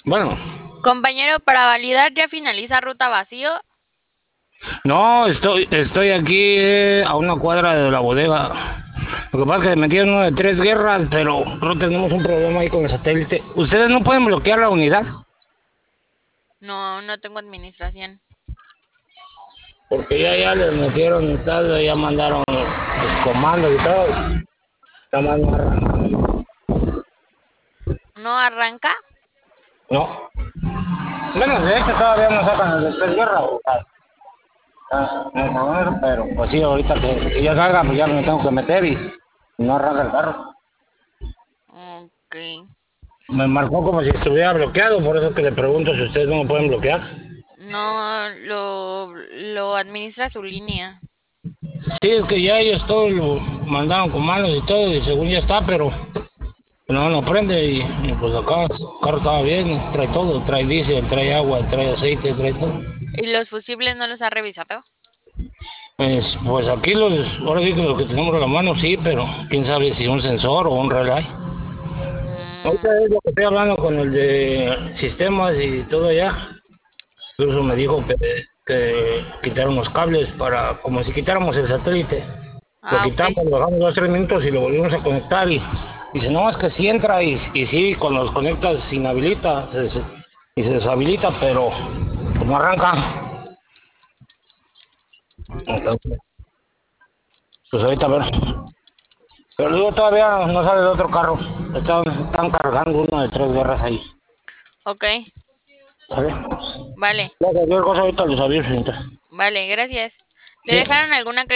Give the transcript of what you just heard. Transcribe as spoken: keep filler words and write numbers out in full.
Bueno, Compañero, para validar ya finaliza ruta vacío. no, estoy, estoy aquí eh, a una cuadra de la bodega. Lo que pasa es que metieron uno de tres guerras, pero no tenemos un problema ahí con el satélite. ¿Ustedes no pueden bloquear la unidad? No, no tengo administración. Porque ya, ya les metieron y tal, ya mandaron los comandos y todo. Nada más no arrancan. ¿No arranca? No. Bueno, de hecho todavía no sacan el de tres guerras. O sea, ah, vamos a ver, pero pues sí, ahorita que, que ya salga, pues ya me tengo que meter y no arranca el carro. Ok. Me marcó como si estuviera bloqueado, por eso que le pregunto si ustedes no lo pueden bloquear. No, lo, lo administra su línea. Sí, es que ya ellos todo lo mandaron con manos y todo, y según ya está, pero no, no prende. Y, y pues acá el carro estaba bien, trae todo: trae diésel, trae agua, trae aceite, trae todo. ¿Y los fusibles no los ha revisado? Pues, pues aquí los, ahora sí que lo que tenemos a la mano sí, pero quién sabe si un sensor o un relay. Ahorita Mm, es lo que estoy hablando con el de sistemas y todo allá. Incluso me dijo que, que quitaron los cables para, como si quitáramos el satélite. Lo ah, ok. quitamos, lo bajamos dos, tres minutos y lo volvimos a conectar. Y dice, no, es que sí entra y, y sí, cuando los conectas se inhabilita se, se- y se deshabilita, pero pues no arranca. Entonces, pues ahorita a ver. Pero luego todavía no sale el otro carro. Están, están cargando uno de tres guerras ahí. Ok, ¿Sale? vale, Cualquier cosa ahorita les aviso, señorita. vale, gracias. ¿Le Sí. dejaron alguna